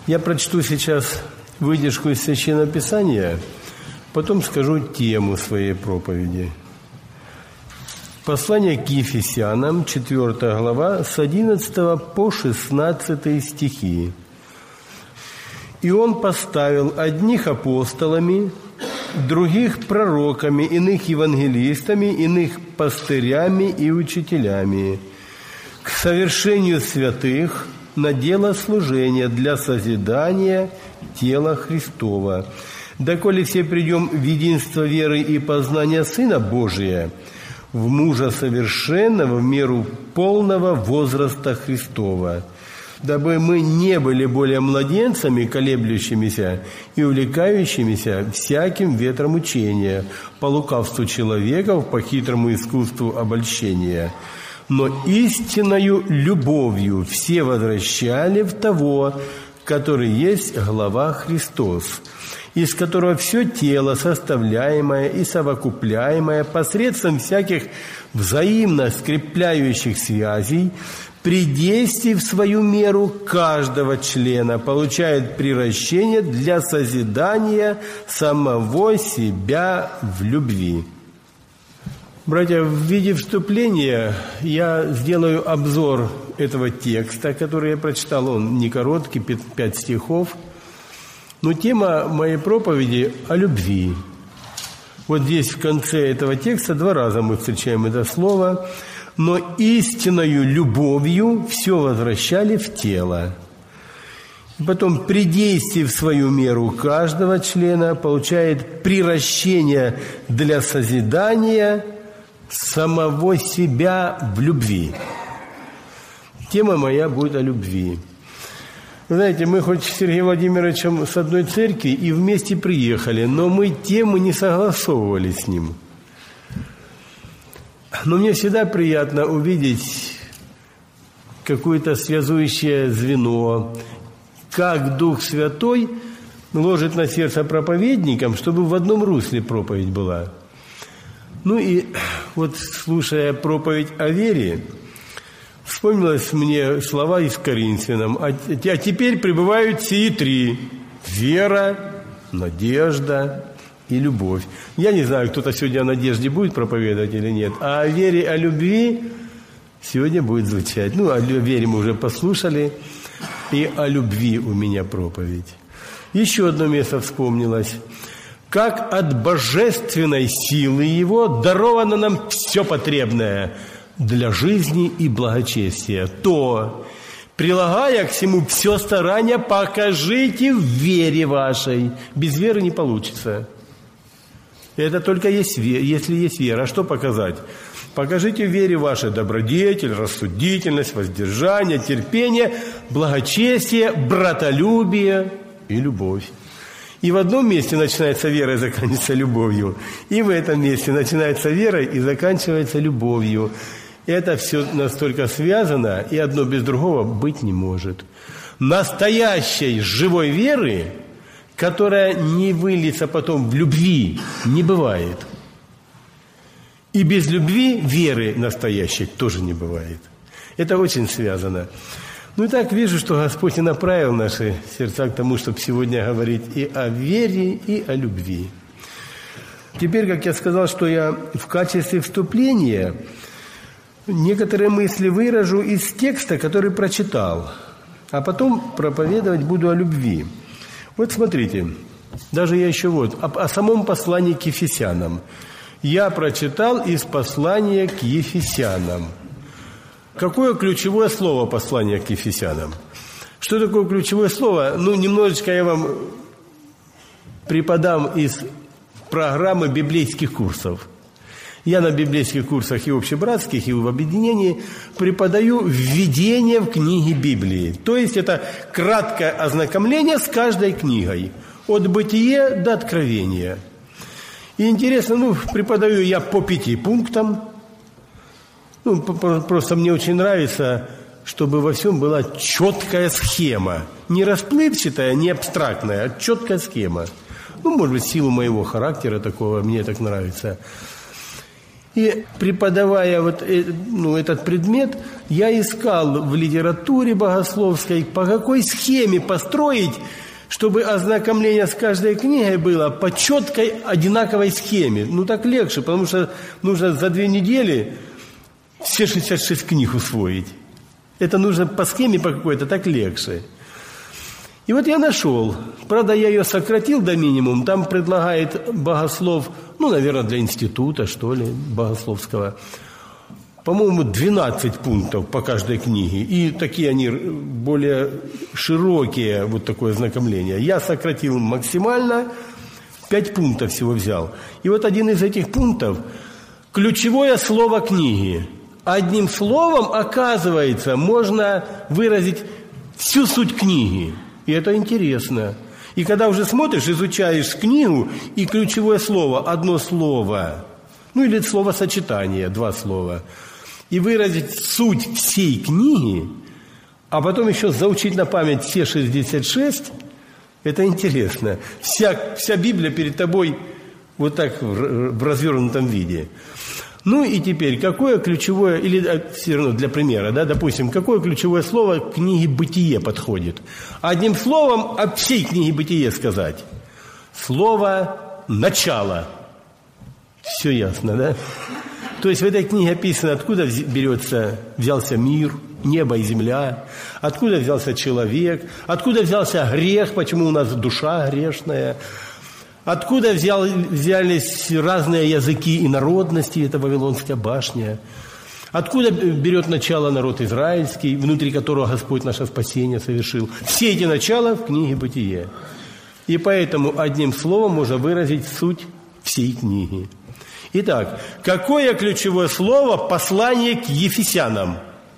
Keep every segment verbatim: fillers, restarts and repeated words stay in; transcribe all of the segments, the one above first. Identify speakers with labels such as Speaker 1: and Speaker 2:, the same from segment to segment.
Speaker 1: Я прочту сейчас выдержку из Священного Писания, потом скажу тему своей проповеди. Послание к Ефесянам, четвёртая глава, с одиннадцатого по шестнадцатый стихи. «И он поставил одних апостолами, других пророками, иных евангелистами, иных пастырями и учителями, к совершению святых на дело служения для созидания тела Христова, доколе все придем в единство веры и познания Сына Божия, в мужа совершенного в меру полного возраста Христова, дабы мы не были более младенцами, колеблющимися и увлекающимися всяким ветром учения, по лукавству человеков, по хитрому искусству обольщения, но истинною любовью все возвращали в того, который есть глава Христос, из которого все тело, составляемое и совокупляемое посредством всяких взаимно скрепляющих связей, при действии в свою меру каждого члена получает приращение для созидания самого себя в любви». Братья, в виде вступления я сделаю обзор этого текста, который я прочитал. Он не короткий, пять стихов. Но тема моей проповеди о любви. Вот здесь в конце этого текста два раза мы встречаем это слово. «Но истинною любовью все возвращали в тело». И потом при действии в свою меру каждого члена получает приращение для созидания самого себя в любви. Тема моя будет о любви. Вы знаете, мы хоть с Сергеем Владимировичем с одной церкви и вместе приехали, но мы темы не согласовывали с ним. Но мне всегда приятно увидеть какое-то связующее звено, как Дух Святой ложит на сердце проповедникам, чтобы в одном русле проповедь была. Ну и вот, слушая проповедь о вере, вспомнилось мне слова из Коринфянам. «А теперь пребывают сии три – вера, надежда и любовь». Я не знаю, кто-то сегодня о надежде будет проповедовать или нет, а о вере, о любви сегодня будет звучать. Ну, о вере мы уже послушали, и о любви у меня проповедь. Еще одно место вспомнилось. «Как от божественной силы Его даровано нам все потребное для жизни и благочестия, то, прилагая к всему все старание, покажите в вере вашей». Без веры не получится. Это только есть вера, если есть вера. А что показать? Покажите в вере вашей добродетель, рассудительность, воздержание, терпение, благочестие, братолюбие и любовь. И в одном месте начинается вера и заканчивается любовью. И в этом месте начинается вера и заканчивается любовью. Это все настолько связано, и одно без другого быть не может. Настоящей живой веры, которая не выльется потом в любви, не бывает. И без любви веры настоящей тоже не бывает. Это очень связано. Ну и так вижу, что Господь и направил наши сердца к тому, чтобы сегодня говорить и о вере, и о любви. Теперь, как я сказал, что я в качестве вступления некоторые мысли выражу из текста, который прочитал, а потом проповедовать буду о любви. Вот смотрите, даже я еще вот, о, о самом послании к Ефесянам. Я прочитал из послания к Ефесянам. Какое ключевое слово послания к Ефесянам? Что такое ключевое слово? Ну, немножечко я вам преподам из программы библейских курсов. Я на библейских курсах и общебратских, и в объединении преподаю введение в книги Библии. То есть это краткое ознакомление с каждой книгой. От Бытия до Откровения. И интересно, ну, преподаю я по пяти пунктам. Ну, просто мне очень нравится, чтобы во всем была четкая схема. Не расплывчатая, не абстрактная, а четкая схема. Ну, может быть, в силу моего характера такого, мне так нравится. И преподавая вот, ну, этот предмет, я искал в литературе богословской, по какой схеме построить, чтобы ознакомление с каждой книгой было по четкой, одинаковой схеме. Ну, так легче, потому что нужно за две недели все шестьдесят шесть книг усвоить. Это нужно по схеме по какой-то, так легче. И вот я нашел. Правда, я ее сократил до минимума. Там предлагает богослов, ну, наверное, для института, что ли, богословского, по-моему, двенадцать пунктов по каждой книге. И такие они более широкие, вот такое ознакомление. Я сократил максимально, пять пунктов всего взял. И вот один из этих пунктов – ключевое слово книги. Одним словом, оказывается, можно выразить всю суть книги. И это интересно. И когда уже смотришь, изучаешь книгу, и ключевое слово, одно слово, ну или словосочетание, два слова, и выразить суть всей книги, а потом еще заучить на память все шестьдесят шесть, это интересно. Вся, вся Библия перед тобой вот так в, в развернутом виде. Ну и теперь, какое ключевое, или все равно для примера, да, допустим, какое ключевое слово к книге «Бытие» подходит? Одним словом о всей книге «Бытие» сказать. Слово «начало». Все ясно, да? То есть в этой книге описано, откуда берется, взялся мир, небо и земля, откуда взялся человек, откуда взялся грех, почему у нас душа грешная, откуда взял, взялись разные языки и народности, это Вавилонская башня, откуда берет начало народ израильский, внутри которого Господь наше спасение совершил. Все эти начала в книге «Бытие». И поэтому одним словом можно выразить суть всей книги. Итак, какое ключевое слово послание к Ефесянам?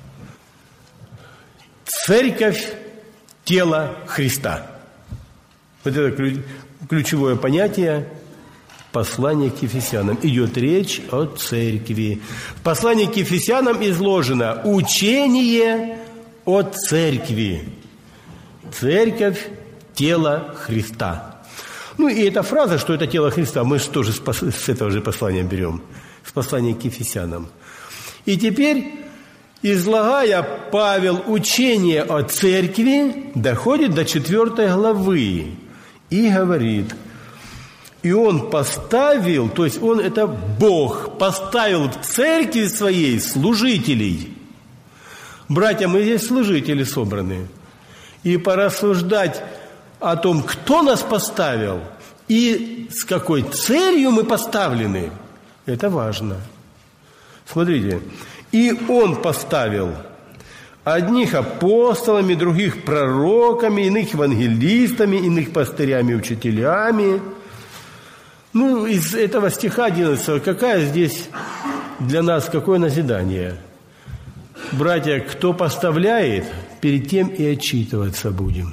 Speaker 1: Церковь – тело Христа. Вот это ключевое понятие послания к Ефесянам. Идет речь о церкви. В послании к Ефесянам изложено учение о церкви. Церковь – тело Христа. Ну и эта фраза, что это тело Христа, мы же тоже с этого же послания берем, с послания к Ефесянам. И теперь, излагая Павел учение о церкви, доходит до четвертой главы и говорит: и он поставил, то есть он, это Бог, поставил в церкви своей служителей. Братья, мы здесь служители собраны. И порассуждать о том, кто нас поставил и с какой целью мы поставлены, это важно. Смотрите, и он поставил одних апостолами, других пророками, иных евангелистами, иных пастырями, учителями. Ну, из этого стиха одиннадцатого, какая здесь для нас, какое назидание? Братья, кто поставляет, перед тем и отчитываться будем.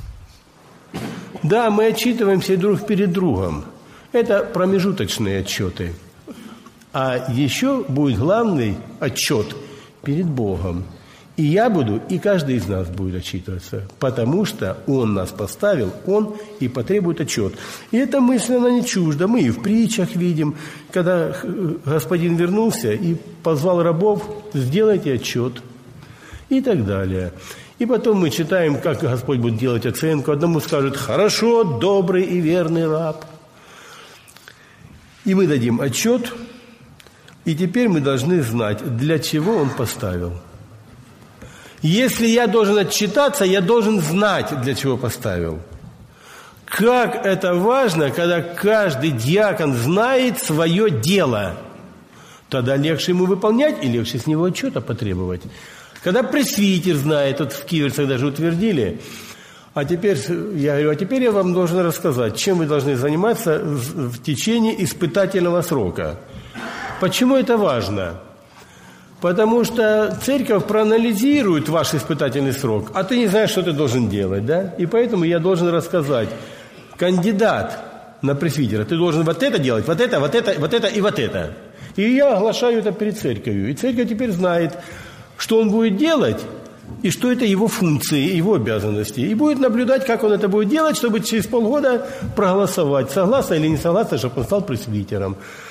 Speaker 1: Да, мы отчитываемся друг перед другом. Это промежуточные отчеты. А еще будет главный отчет перед Богом. И я буду, и каждый из нас будет отчитываться, потому что Он нас поставил, Он и потребует отчет. И эта мысль, она не чужда. Мы и в притчах видим, когда господин вернулся и позвал рабов: сделайте отчет, и так далее. И потом мы читаем, как Господь будет делать оценку. Одному скажет: хорошо, добрый и верный раб. И мы дадим отчет, и теперь мы должны знать, для чего Он поставил. Если я должен отчитаться, я должен знать, для чего поставил. Как это важно, когда каждый диакон знает свое дело. Тогда легче ему выполнять и легче с него отчета потребовать. Когда пресвитер знает, вот в Киверцах даже утвердили, а теперь, я говорю, а теперь я вам должен рассказать, чем вы должны заниматься в течение испытательного срока. Почему это важно? Потому что церковь проанализирует ваш испытательный срок, а ты не знаешь, что ты должен делать, да? И поэтому я должен рассказать: кандидат на пресвитера, ты должен вот это делать, вот это, вот это, вот это и вот это. И я оглашаю это перед церковью. И церковь теперь знает, что он будет делать, и что это его функции, его обязанности. И будет наблюдать, как он это будет делать, чтобы через полгода проголосовать, согласно или не согласно, чтобы он стал пресвитером.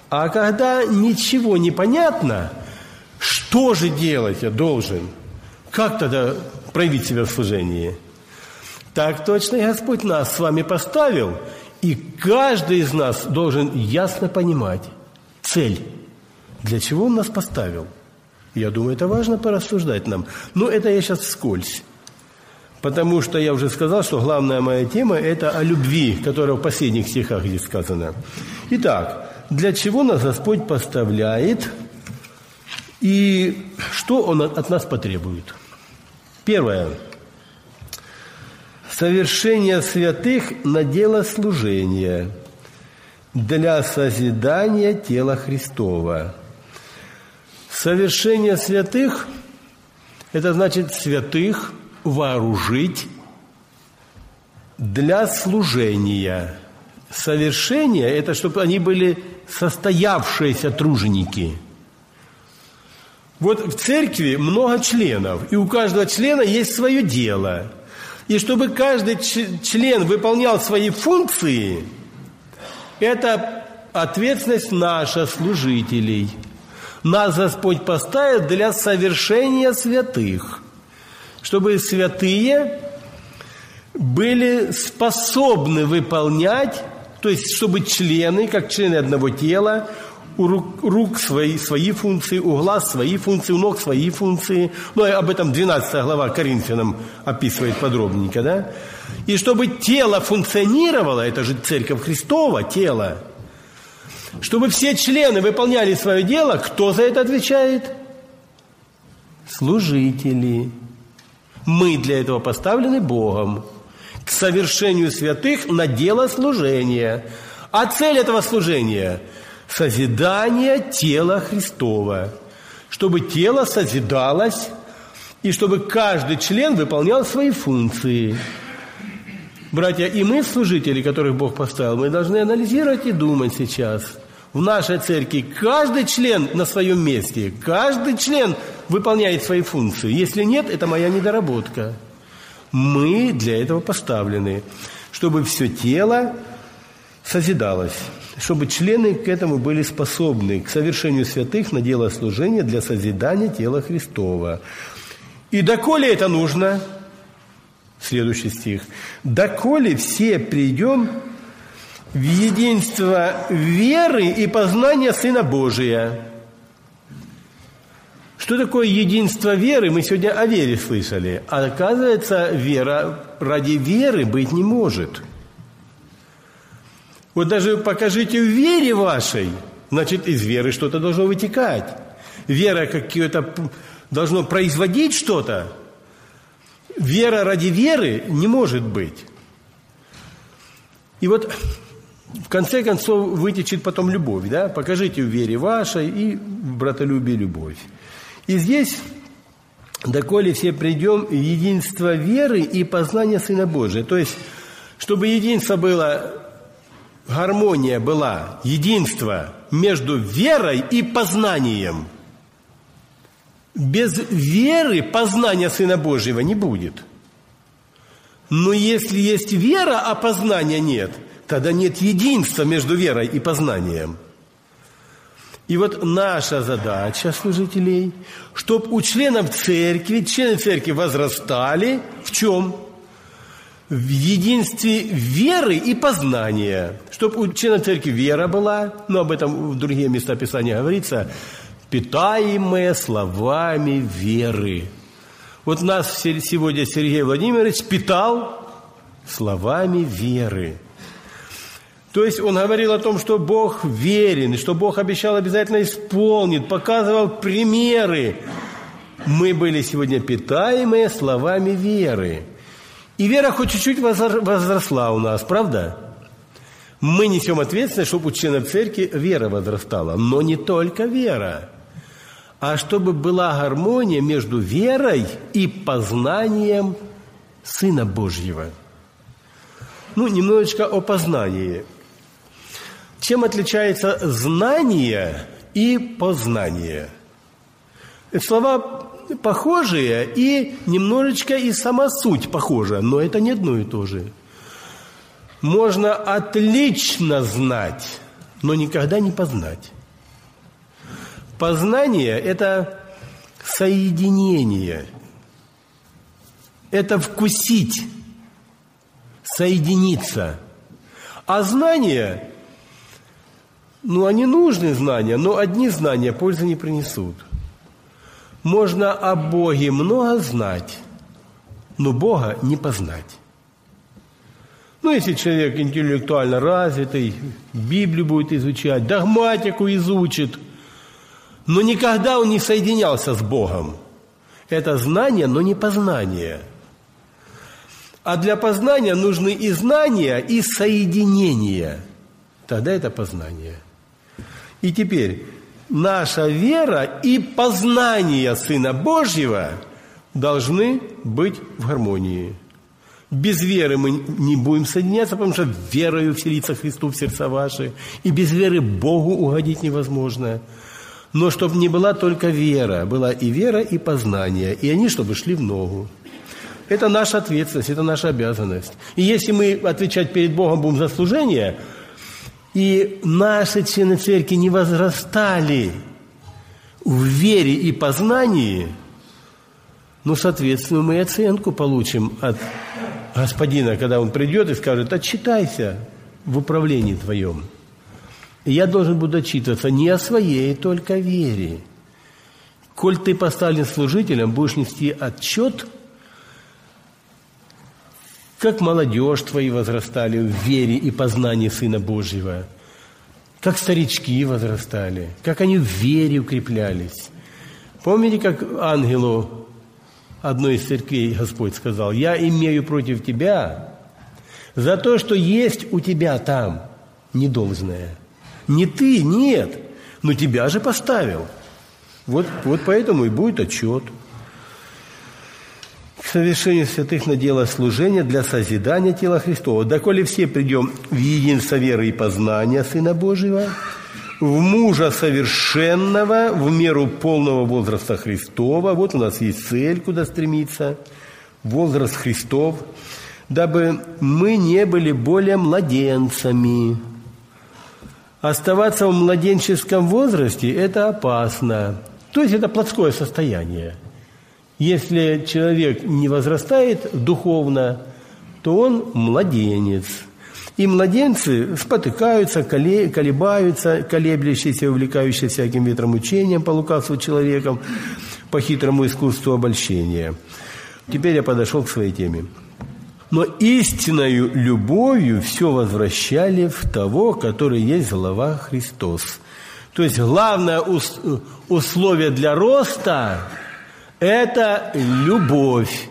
Speaker 1: А когда ничего не понятно, что же делать я должен? Как тогда проявить себя в служении? Так точно и Господь нас с вами поставил, и каждый из нас должен ясно понимать цель, для чего Он нас поставил. Я думаю, это важно порассуждать нам. Но это я сейчас вскользь. Потому что я уже сказал, что главная моя тема – это о любви, которая в последних стихах здесь сказана. Итак, для чего нас Господь поставляет и что Он от нас потребует? Первое. Совершение святых на дело служения для созидания тела Христова. Совершение святых – это значит святых вооружить для служения. Совершение – это чтобы они были состоявшиеся труженики. Вот в церкви много членов, и у каждого члена есть свое дело. И чтобы каждый член выполнял свои функции, это ответственность наша, служителей. Нас Господь поставит для совершения святых, чтобы святые были способны выполнять, то есть чтобы члены, как члены одного тела, у рук, рук свои, свои функции, у глаз свои функции, у ног свои функции. Ну, и об этом двенадцатая глава Коринфянам описывает подробненько, да? И чтобы тело функционировало, это же Церковь Христова, тело, чтобы все члены выполняли свое дело, кто за это отвечает? Служители. Мы для этого поставлены Богом к совершению святых на дело служения. А цель этого служения – созидание тела Христова, чтобы тело созидалось и чтобы каждый член выполнял свои функции. Братья, и мы, служители, которых Бог поставил, мы должны анализировать и думать сейчас. В нашей церкви каждый член на своем месте, каждый член выполняет свои функции. Если нет, это моя недоработка. Мы для этого поставлены, чтобы все тело созидалось, чтобы члены к этому были способны, к совершению святых на дело служения для созидания тела Христова. И доколе это нужно, следующий стих, доколе все придем в единство веры и познания Сына Божия. Что такое единство веры? Мы сегодня о вере слышали. А оказывается, вера ради веры быть не может. Вот даже покажите в вере вашей, значит, из веры что-то должно вытекать. Вера какое-то должно производить что-то. Вера ради веры не может быть. И вот в конце концов вытечет потом любовь, да? Покажите в вере вашей и в братолюбии любовь. И здесь, доколе все придем в единство веры и познания Сына Божия. То есть, чтобы единство было, гармония была, единство между верой и познанием. Без веры познания Сына Божьего не будет. Но если есть вера, а познания нет, тогда нет единства между верой и познанием. И вот наша задача служителей, чтобы у членов церкви, члены церкви возрастали в чем? В единстве веры и познания. Чтобы у членов церкви вера была, но об этом в другие места Писания говорится, питаемые словами веры. Вот нас сегодня Сергей Владимирович питал словами веры. То есть он говорил о том, что Бог верен, что Бог обещал, обязательно исполнит, показывал примеры. Мы были сегодня питаемые словами веры. И вера хоть чуть-чуть возросла у нас, правда? Мы несем ответственность, чтобы у членов церкви вера возрастала. Но не только вера, а чтобы была гармония между верой и познанием Сына Божьего. Ну, немножечко о познании. Чем отличается знание и познание? Слова похожие, и немножечко и сама суть похожа, но это не одно и то же. Можно отлично знать, но никогда не познать. Познание – это соединение, это вкусить, соединиться. А знания, ну, они нужны знания, но одни знания пользы не принесут. Можно о Боге много знать, но Бога не познать. Ну, если человек интеллектуально развитый, Библию будет изучать, догматику изучит, но никогда он не соединялся с Богом. Это знание, но не познание. А для познания нужны и знания, и соединения. Тогда это познание. И теперь наша вера и познание Сына Божьего должны быть в гармонии. Без веры мы не будем соединяться, потому что верою вселится Христу в сердца ваши. И без веры Богу угодить невозможно. Но чтобы не была только вера, была и вера, и познание. И они, чтобы шли в ногу. Это наша ответственность, это наша обязанность. И если мы отвечать перед Богом будем за служение, и наши члены церкви не возрастали в вере и познании, ну, соответственно, мы оценку получим от Господина, когда Он придет и скажет: отчитайся в управлении твоем. И я должен буду отчитываться не о своей только вере. Коль ты поставлен служителем, будешь нести отчет, как молодежь твои возрастали в вере и познании Сына Божьего, как старички возрастали, как они в вере укреплялись. Помните, как ангелу одной из церквей Господь сказал: «Я имею против тебя за то, что есть у тебя там недолжное». Не ты, нет, но тебя же поставил. Вот, вот поэтому и будет отчет. К совершению святых на дело служения для созидания тела Христова. Доколе все придем в единство веры и познания Сына Божьего, в мужа совершенного, в меру полного возраста Христова. Вот у нас есть цель, куда стремиться. Возраст Христов. Дабы мы не были более младенцами. Оставаться в младенческом возрасте – это опасно. То есть это плотское состояние. Если человек не возрастает духовно, то он младенец. И младенцы спотыкаются, колебаются, колеблющиеся, увлекающиеся всяким ветром учением по лукавству человеком, по хитрому искусству обольщения. Теперь я подошел к своей теме. Но истинною любовью все возвращали в того, который есть глава Христос. То есть главное условие для роста – это любовь.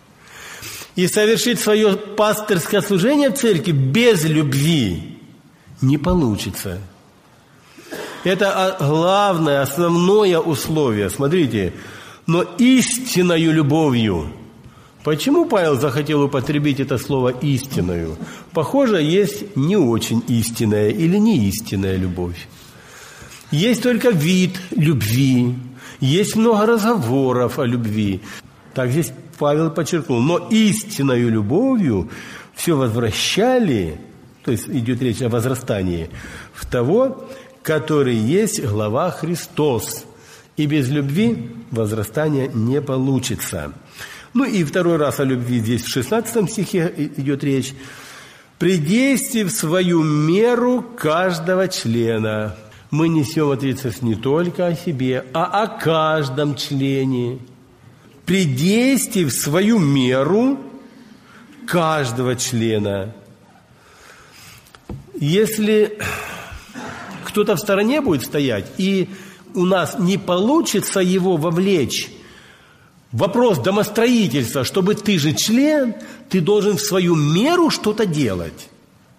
Speaker 1: И совершить свое пастырское служение в церкви без любви не получится. Это главное, основное условие. Смотрите, но истинною любовью. Почему Павел захотел употребить это слово «истинною»? Похоже, есть не очень истинная или неистинная любовь. Есть только вид любви, есть много разговоров о любви. Так здесь Павел подчеркнул. Но истинною любовью все возвращали, то есть идет речь о возрастании, в того, который есть глава Христос. И без любви возрастания не получится. Ну и второй раз о любви здесь в шестнадцатом стихе идет речь. «При в свою меру каждого члена». Мы несем ответственность не только о себе, а о каждом члене. При в свою меру каждого члена. Если кто-то в стороне будет стоять, и у нас не получится его вовлечь, вопрос домостроительства, чтобы ты же член, ты должен в свою меру что-то делать,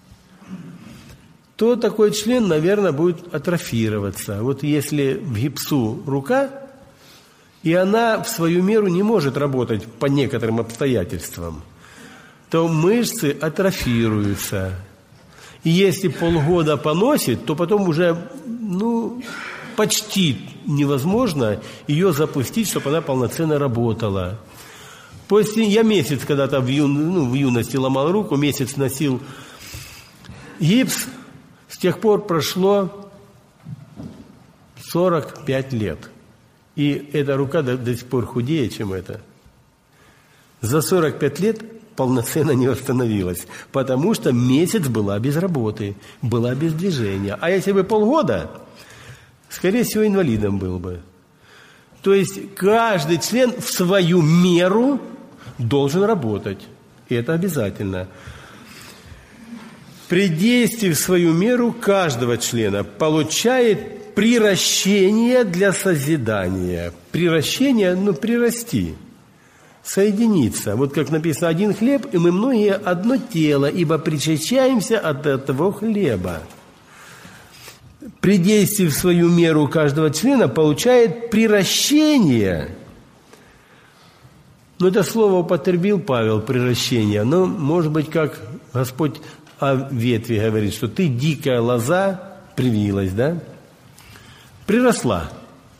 Speaker 1: то такой член, наверное, будет атрофироваться. Вот если в гипсу рука, и она в свою меру не может работать по некоторым обстоятельствам, то мышцы атрофируются. И если полгода поносит, то потом уже, ну, почти невозможно ее запустить, чтобы она полноценно работала. После, я месяц когда-то в, ю, ну, в юности ломал руку, месяц носил гипс, с тех пор прошло сорок пять лет. И эта рука до, до сих пор худее, чем эта. За сорок пять лет полноценно не восстановилась, потому что месяц была без работы, была без движения. А если бы полгода, скорее всего, инвалидом был бы. То есть каждый член в свою меру должен работать. И это обязательно. При действии в свою меру каждого члена получает приращение для созидания. Приращение, ну, прирасти. Соединиться. Вот как написано, один хлеб, и мы многие одно тело, ибо причащаемся от этого хлеба. При действии в свою меру каждого члена получает приращение. Ну, это слово употребил Павел, приращение. Но, может быть, как Господь о ветви говорит, что ты, дикая лоза, привилась, да? Приросла.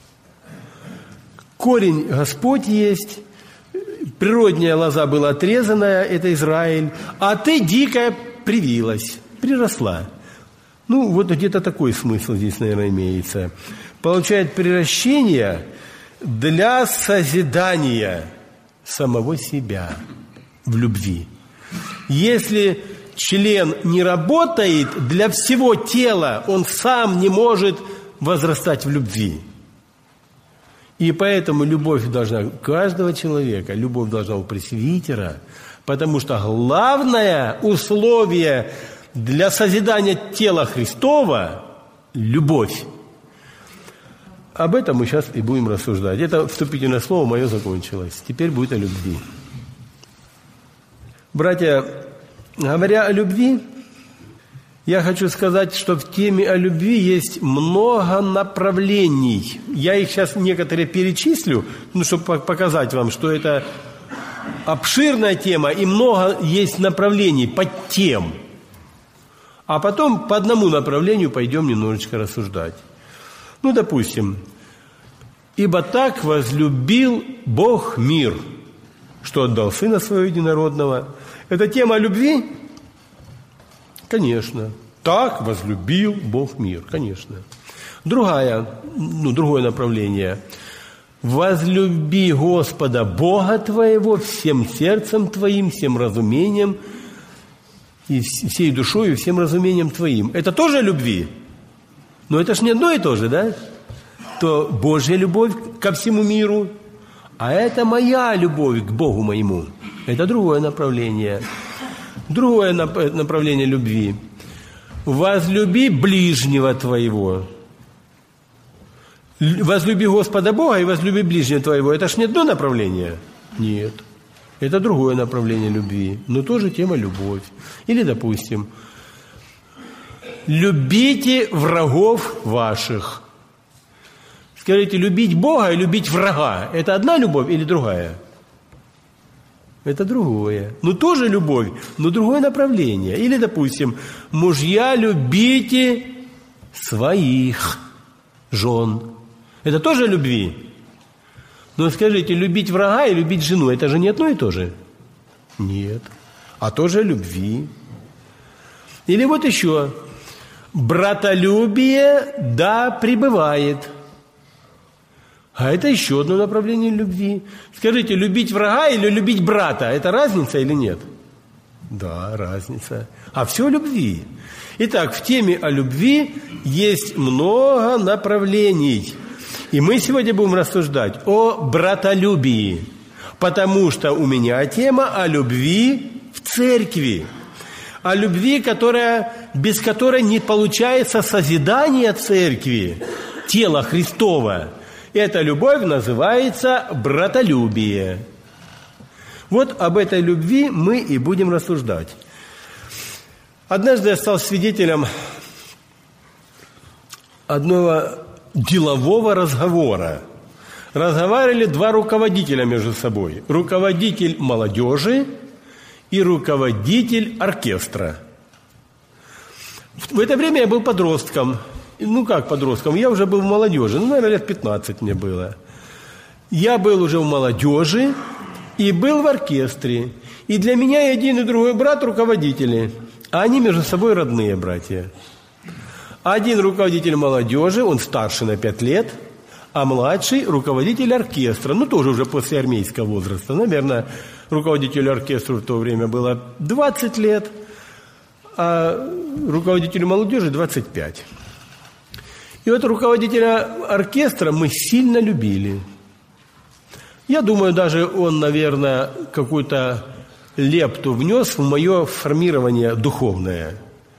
Speaker 1: Корень Господь есть, природная лоза была отрезанная, это Израиль, а ты, дикая, привилась, приросла. Ну, вот где-то такой смысл здесь, наверное, имеется. Получает приращение для созидания самого себя в любви. Если член не работает для всего тела, он сам не может возрастать в любви. И поэтому любовь должна у каждого человека, любовь должна у пресвитера, потому что главное условие для созидания тела Христова – любовь. Об этом мы сейчас и будем рассуждать. Это вступительное слово мое закончилось. Теперь будет о любви. Братья, говоря о любви, я хочу сказать, что в теме о любви есть много направлений. Я их сейчас некоторые перечислю, ну, чтобы показать вам, что это обширная тема и много есть направлений, подтем. А потом по одному направлению пойдем немножечко рассуждать. Ну, допустим, «Ибо так возлюбил Бог мир, что отдал Сына Своего Единородного». Это тема любви? Конечно. Так возлюбил Бог мир, конечно. Другая, ну, другое направление. «Возлюби Господа Бога твоего всем сердцем твоим, всем разумением, и всей душой, и всем разумением твоим». Это тоже любви? Но это ж не одно и то же, да? То Божья любовь ко всему миру, а это моя любовь к Богу моему. Это другое направление. Другое направление любви. «Возлюби ближнего твоего». «Возлюби Господа Бога и возлюби ближнего твоего». Это ж не одно направление? Нет. Это другое направление любви, но тоже тема любовь. Или, допустим, «Любите врагов ваших». Скажите, любить Бога и любить врага – это одна любовь или другая? Это другое. Ну, тоже любовь, но другое направление. Или, допустим, «Мужья, любите своих жен». Это тоже любви. Но скажите, любить врага и любить жену – это же не одно и то же? Нет. А тоже любви. Или вот еще. «Братолюбие да пребывает». А это еще одно направление любви. Скажите, любить врага или любить брата – это разница или нет? Да, разница. А все любви. Итак, в теме о любви есть много направлений. И мы сегодня будем рассуждать о братолюбии, потому что у меня тема о любви в церкви. О любви, которая, без которой не получается созидание церкви, тела Христова. Эта любовь называется братолюбие. Вот об этой любви мы и будем рассуждать. Однажды я стал свидетелем одного делового разговора. Разговаривали два руководителя между собой. Руководитель молодежи и руководитель оркестра. В это время я был подростком. Ну, как подростком? Я уже был в молодежи. Ну, наверное, лет пятнадцать мне было. Я был уже в молодежи и был в оркестре. И для меня и один, и другой брат руководители. А они между собой родные братья. Один руководитель молодежи, он старше на пять лет, а младший руководитель оркестра, ну тоже уже после армейского возраста. Наверное, руководителю оркестра в то время было двадцать лет, а руководителю молодежи двадцать пять. И вот руководителя оркестра мы сильно любили. Я думаю, даже он, наверное, какую-то лепту внес в мое формирование духовное.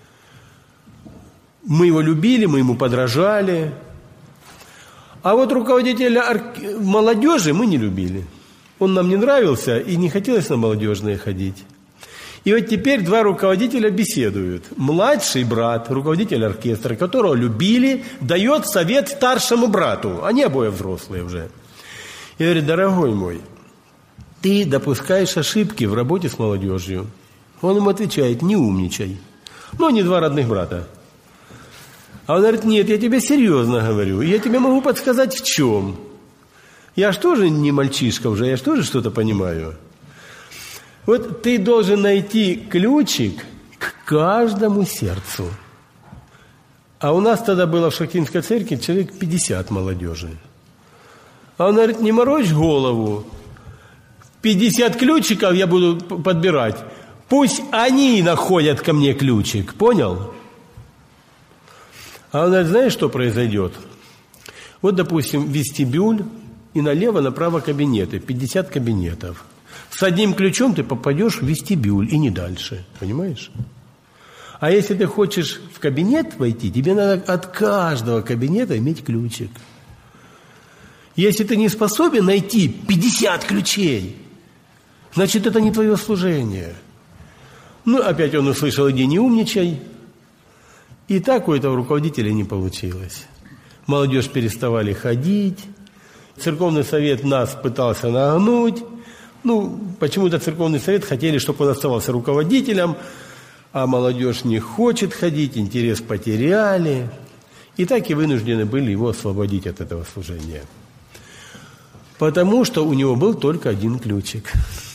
Speaker 1: Мы его любили, мы ему подражали. А вот руководителя орк... молодежи мы не любили. Он нам не нравился, и не хотелось на молодежные ходить. И вот теперь два руководителя беседуют. Младший брат, руководитель оркестра, которого любили, дает совет старшему брату. Они обои взрослые уже. И говорит: дорогой мой, ты допускаешь ошибки в работе с молодежью. Он ему отвечает: не умничай. Ну, они два родных брата. А он говорит: нет, я тебе серьезно говорю. Я тебе могу подсказать в чем. Я ж тоже не мальчишка уже, я ж тоже что-то понимаю. Вот ты должен найти ключик к каждому сердцу. А у нас тогда было в Шахтинской церкви человек пятьдесят молодежи. А он говорит: не морочь голову. пятьдесят ключиков я буду подбирать. Пусть они находят ко мне ключик. Понял? А он говорит: знаешь, что произойдет? Вот, допустим, вестибюль, и налево-направо кабинеты. пятьдесят кабинетов. С одним ключом ты попадешь в вестибюль и не дальше. Понимаешь? А если ты хочешь в кабинет войти, тебе надо от каждого кабинета иметь ключик. Если ты не способен найти пятьдесят ключей, значит, это не твое служение. Ну, опять он услышал: иди не умничай. И так у этого руководителя не получилось. Молодежь переставали ходить. Церковный совет нас пытался нагнуть. Ну, почему-то церковный совет хотели, чтобы он оставался руководителем, а молодежь не хочет ходить, интерес потеряли. И так и вынуждены были его освободить от этого служения. Потому что у него был только один ключик.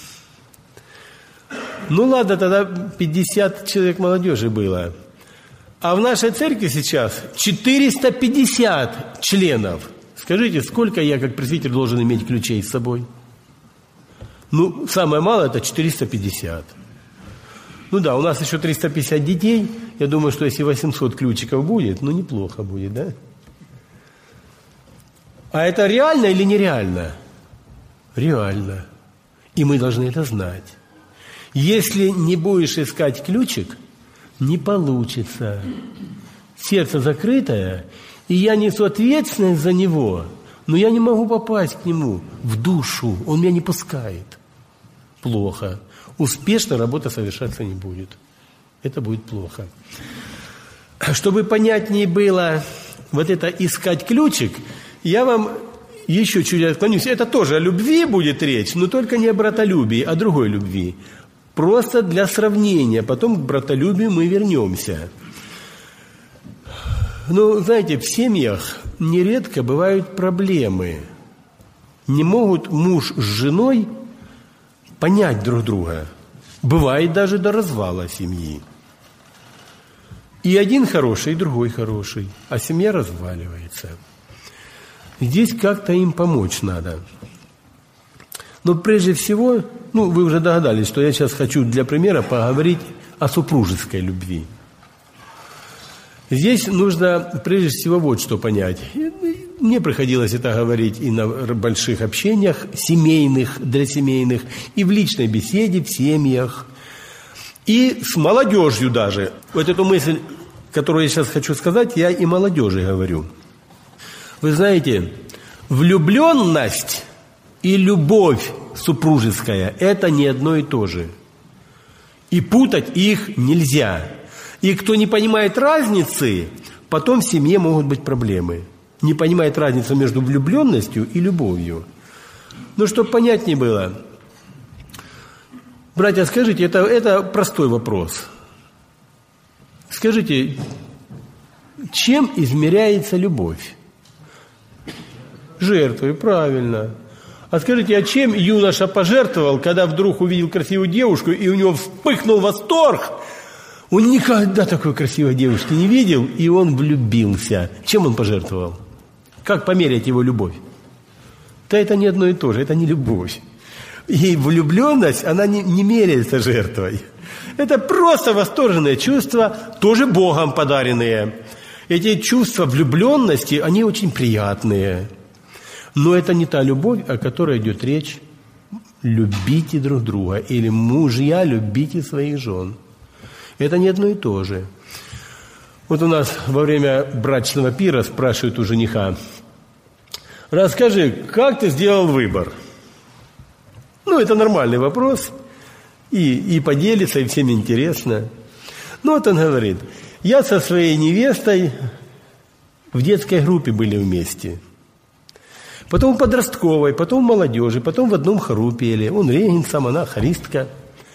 Speaker 1: Ну ладно, тогда пятьдесят человек молодежи было. А в нашей церкви сейчас четыреста пятьдесят членов. Скажите, сколько я, как пресвитер, должен иметь ключей с собой? Ну, самое малое – это четыреста пятьдесят. Ну да, у нас еще триста пятьдесят детей. Я думаю, что если восемьсот ключиков будет, ну, неплохо будет, да? А это реально или нереально? Реально. И мы должны это знать. Если не будешь искать ключик, не получится. Сердце закрытое, и я несу ответственность за него, но я не могу попасть к нему в душу. Он меня не пускает. Плохо. Успешно работа совершаться не будет. Это будет плохо. Чтобы понятнее было вот это искать ключик, я вам еще чуть отклонюсь. Это тоже о любви будет речь, но только не о братолюбии, а о другой любви. Просто для сравнения. Потом к братолюбию мы вернемся. Ну, знаете, в семьях нередко бывают проблемы. Не могут муж с женой понять друг друга. Бывает даже до развала семьи. И один хороший, и другой хороший, а семья разваливается. Здесь как-то им помочь надо. Но прежде всего, ну, вы уже догадались, что я сейчас хочу для примера поговорить о супружеской любви. Здесь нужно прежде всего вот что понять. Мне приходилось это говорить и на больших общениях семейных, для семейных, и в личной беседе в семьях, и с молодежью даже. Вот эту мысль, которую я сейчас хочу сказать, я и молодежи говорю. Вы знаете, влюбленность и любовь супружеская – это не одно и то же. И путать их нельзя. И кто не понимает разницы, потом в семье могут быть проблемы. Не понимает разницу между влюбленностью и любовью. Ну, чтобы понятнее было. Братья, скажите, это, это простой вопрос. Скажите, чем измеряется любовь? Жертвой, правильно. А скажите, а чем юноша пожертвовал, когда вдруг увидел красивую девушку, и у него вспыхнул восторг? Он никогда такой красивой девушки не видел, и он влюбился. Чем он пожертвовал? Как померять его любовь? Да это не одно и то же, это не любовь. И влюбленность, она не, не меряется жертвой. Это просто восторженные чувства, тоже Богом подаренные. Эти чувства влюбленности, они очень приятные. Но это не та любовь, о которой идет речь. Любите друг друга. Или мужья, любите своих жен. Это не одно и то же. Вот у нас во время брачного пира спрашивают у жениха: расскажи, как ты сделал выбор? Ну, это нормальный вопрос. И, и поделиться, и всем интересно. Ну, вот он говорит: я со своей невестой в детской группе были вместе. Потом в подростковой, потом в молодежи, потом в одном хору пели. Он регенцам, она хористка.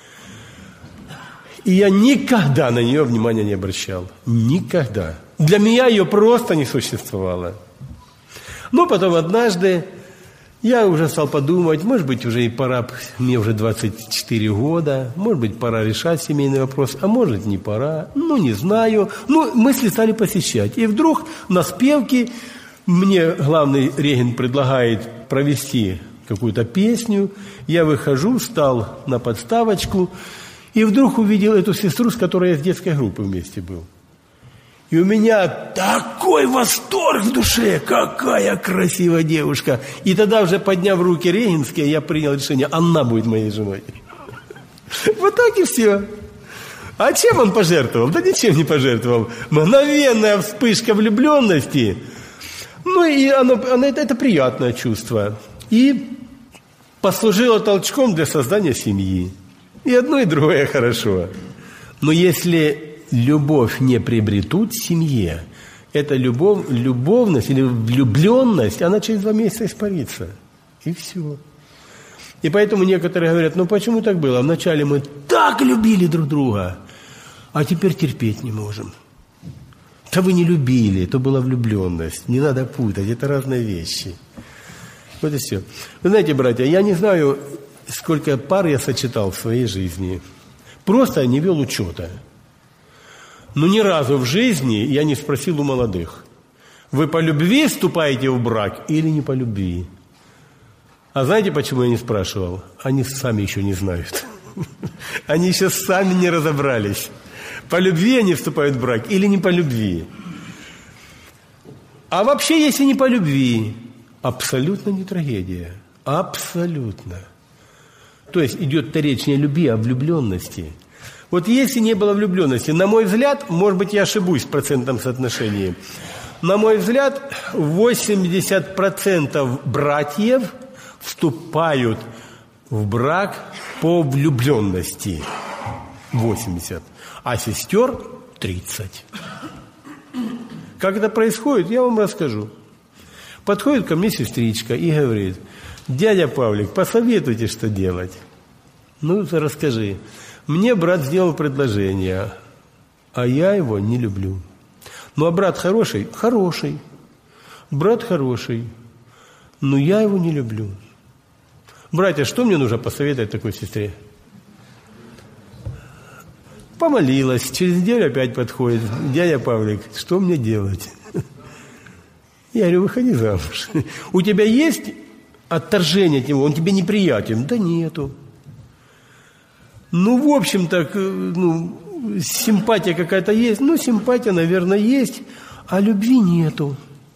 Speaker 1: И я никогда на нее внимания не обращал. Никогда. Для меня ее просто не существовало. Но потом однажды я уже стал подумать, может быть, уже и пора, мне уже двадцать четыре года, может быть, пора решать семейный вопрос, а может, не пора, ну, не знаю. Ну, мысли стали посещать. И вдруг на спевке мне главный регент предлагает провести какую-то песню. Я выхожу, встал на подставочку, и вдруг увидел эту сестру, с которой я с детской группы вместе был. И у меня такой восторг в душе, какая красивая девушка. И тогда, уже подняв руки регенские, я принял решение: она будет моей женой. Вот так и все. А чем он пожертвовал? Да ничем не пожертвовал. Мгновенная вспышка влюбленности. Ну и оно, оно, это, это приятное чувство. И послужило толчком для создания семьи. И одно, и другое хорошо. Но если любовь не приобретут в семье, эта любовь, любовность или влюбленность, она через два месяца испарится. И все. И поэтому некоторые говорят: ну почему так было? Вначале мы так любили друг друга, а теперь терпеть не можем. Да вы не любили, это была влюбленность. Не надо путать, это разные вещи. Вот и все. Вы знаете, братья, я не знаю, сколько пар я сочетал в своей жизни. Просто не вел учета. Но ни разу в жизни я не спросил у молодых: вы по любви вступаете в брак или не по любви? А знаете, почему я не спрашивал? Они сами еще не знают. Они еще сами не разобрались. По любви они вступают в брак или не по любви? А вообще, если не по любви, абсолютно не трагедия. Абсолютно. То есть идет-то речь не о любви, а о влюбленности. Вот если не было влюбленности, на мой взгляд, может быть, я ошибусь в процентном соотношении, на мой взгляд, восемьдесят процентов братьев вступают в брак по влюбленности. восемьдесят. А сестер тридцать. Как это происходит, я вам расскажу. Подходит ко мне сестричка и говорит: дядя Павлик, посоветуйте, что делать. Ну, расскажи. Мне брат сделал предложение, а я его не люблю. Ну, а брат хороший? Хороший. Брат хороший, но я его не люблю. Братья, что мне нужно посоветовать такой сестре? Помолилась, через неделю опять подходит: дядя Павлик, что мне делать? Я говорю: выходи замуж. У тебя есть отторжение от него, он тебе неприятен? Да нету. Ну, в общем-то, ну, симпатия какая-то есть. Ну, симпатия, наверное, есть, а любви нету.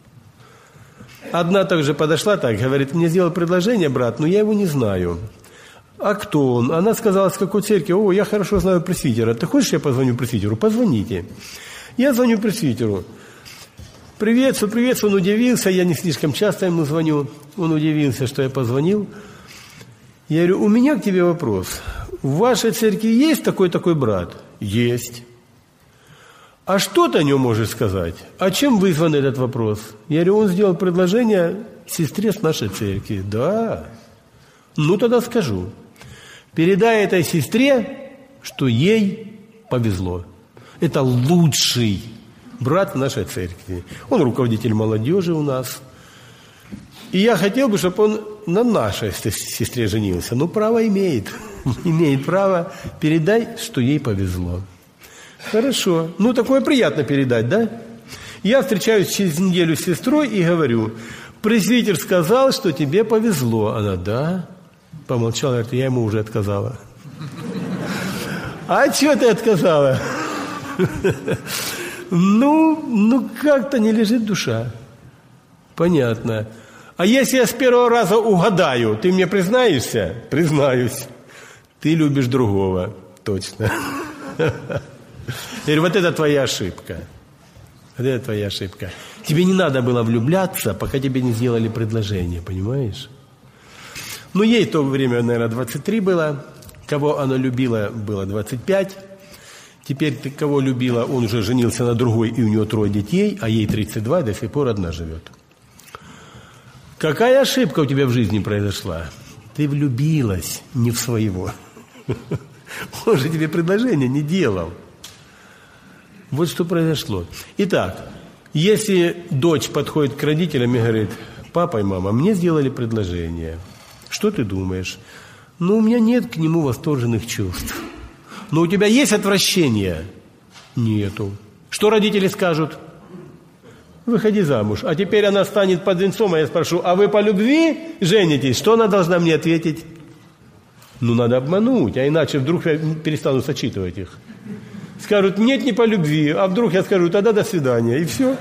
Speaker 1: Одна также подошла так, говорит: мне сделал предложение брат, но я его не знаю. А кто он? Она сказала: с какой церкви? О, я хорошо знаю пресвитера. Ты хочешь, я позвоню пресвитеру? Позвоните. Я звоню пресвитеру. Приветствую, приветствую. Он удивился, я не слишком часто ему звоню. Он удивился, что я позвонил. Я говорю: у меня к тебе вопрос. В вашей церкви есть такой-такой брат? Есть. А что ты о нем можешь сказать? А чем вызван этот вопрос? Я говорю: он сделал предложение сестре с нашей церкви. Да. Ну, тогда скажу. Передай этой сестре, что ей повезло. Это лучший брат в нашей церкви. Он руководитель молодежи у нас. И я хотел бы, чтобы он на нашей сестре женился. Но право имеет. Имеет право. Передай, что ей повезло. Хорошо. Ну, такое приятно передать, да? Я встречаюсь через неделю с сестрой и говорю: пресвитер сказал, что тебе повезло. Она: да? Помолчала, говорит: я ему уже отказала. А что ты отказала? Ну, ну как-то не лежит душа. Понятно. А если я с первого раза угадаю, ты мне признаешься? Признаюсь. Ты любишь другого. Точно. Я говорю: вот это твоя ошибка. Вот это твоя ошибка. Тебе не надо было влюбляться, пока тебе не сделали предложение, понимаешь? Ну, ей в то время, наверное, двадцать три было. Кого она любила, было двадцать пять. Теперь ты, кого любила, он уже женился на другой, и у него трое детей, а ей тридцать два, и до сих пор одна живет. Какая ошибка у тебя в жизни произошла? Ты влюбилась не в своего. Он же тебе предложение не делал. Вот что произошло. Итак, если дочь подходит к родителям и говорит: папа и мама, мне сделали предложение. Что ты думаешь? Ну, у меня нет к нему восторженных чувств. Но у тебя есть отвращение? Нету. Что родители скажут? Выходи замуж. А теперь она станет под венцом, а я спрошу: а вы по любви женитесь? Что она должна мне ответить? Ну, надо обмануть, а иначе вдруг я перестану сочитывать их. Скажут: нет, не по любви. А вдруг я скажу: тогда до свидания. И все.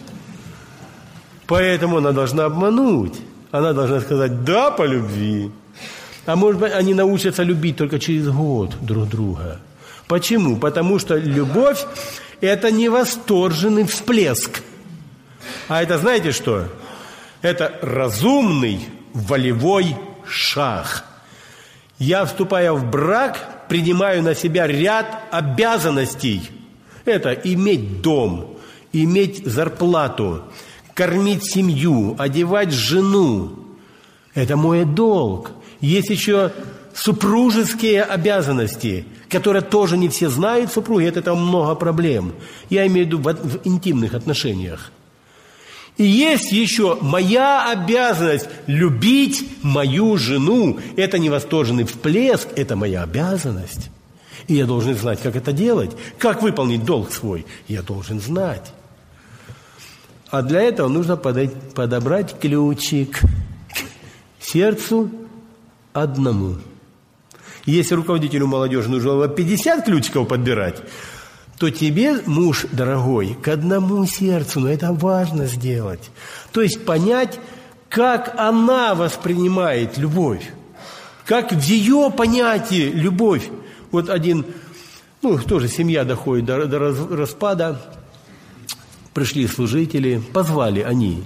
Speaker 1: Поэтому она должна обмануть. Она должна сказать: да, по любви. А может быть, они научатся любить только через год друг друга. Почему? Потому что любовь – это не восторженный всплеск. А это знаете что? Это разумный волевой шаг. Я, вступая в брак, принимаю на себя ряд обязанностей. Это иметь дом, иметь зарплату, кормить семью, одевать жену. Это мой долг. Есть еще супружеские обязанности, которые тоже не все знают, супруги. От этого много проблем. Я имею в виду в, в интимных отношениях. И есть еще моя обязанность любить мою жену. Это не восторженный всплеск, это моя обязанность. И я должен знать, как это делать, как выполнить долг свой. Я должен знать. А для этого нужно подобрать ключик к сердцу одному. Если руководителю молодежи нужно было пятьдесят ключиков подбирать, то тебе, муж дорогой, к одному сердцу, но это важно сделать. То есть понять, как она воспринимает любовь, как в ее понятии любовь. Вот один, ну, тоже семья доходит до, до распада, пришли служители, позвали они.